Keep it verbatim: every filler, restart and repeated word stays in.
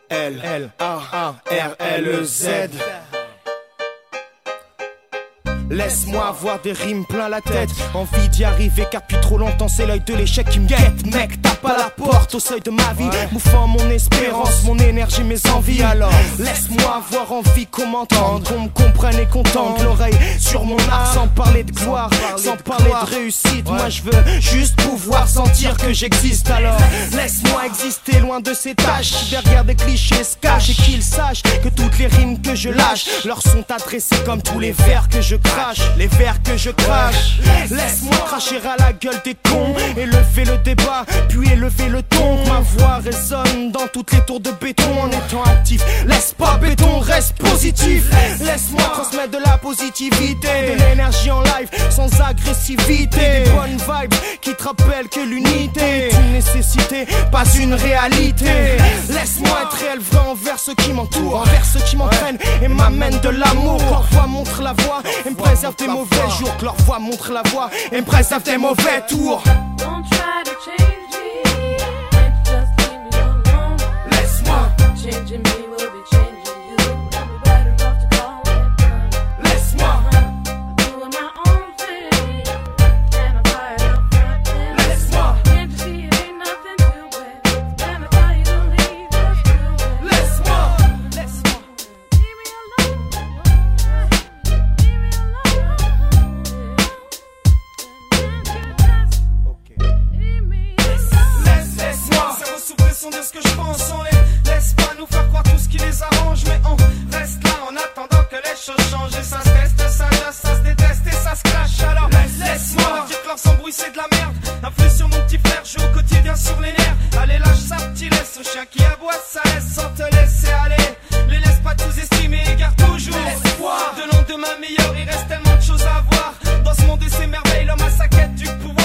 L L A A R L E Z. Laisse-moi avoir des rimes plein la tête. Envie d'y arriver car depuis trop longtemps c'est l'œil de l'échec qui me guette. Mec, tape à la porte au seuil de ma vie, ouais. Bouffant mon espérance, mon énergie, mes envies. Alors laisse-moi avoir envie qu'on m'entende, qu'on me comprenne et qu'on tende l'oreille sur mon art. Sans parler de gloire, sans parler de réussite, ouais. Moi je veux juste pouvoir sentir que j'existe. Alors laisse-moi exister loin de ces tâches qui derrière des clichés se cachent. Et qu'ils sachent que toutes les rimes que je lâche leur sont adressées comme tous les vers que je crache. Les vers que je crache. Laisse-moi cracher à la gueule des cons, élever le débat, puis élever le ton. Ma voix résonne dans toutes les tours de béton en étant actif. Laisse pas béton, reste positif. Laisse-moi transmettre de la positivité, de l'énergie en live sans agressivité. Des bonnes vibes qui te rappellent que l'unité est une nécessité, pas une réalité. Laisse-moi être réel, vrai envers ceux qui m'entourent, envers ceux qui m'entraînent et m'amènent de l'amour. Leur voix montre la voie et me préserve des mauvais jours. Que leur voix montre la voie et me préserve des mauvais tours. Don't try to change me, just leave me alone. Laisse-moi. Changing me will be changing you. I'll be better off to call it done. Laisse-moi. I'm doing my own thing, and I'm tired of fronting. Laisse-moi. Can't you see it ain't nothing to it? And I tell you to leave, just do it. Laisse-moi. Laisse-moi. Leave me alone. Leave me alone. Ok. Leave me Laisse, laisse-moi. Zéro soupçon de ce que je pense. On les laisse pas nous faire croire tout ce qui les arrange. Mais on reste là en attendant que les choses changent. Et ça se teste, ça jase, ça se déteste et ça se clash. Alors laisse-moi dire que leur s'embrouille c'est de la merde. Influe sur mon petit frère, je joue au quotidien sur les nerfs. Allez lâche ça petit laisse au chien qui aboie, ça laisse sans te laisser aller. Les laisse pas tous estimer, égare toujours l'espoir. De lendemain meilleur, il reste tellement de choses à voir. Dans ce monde et ses merveilles, l'homme a sa quête du pouvoir.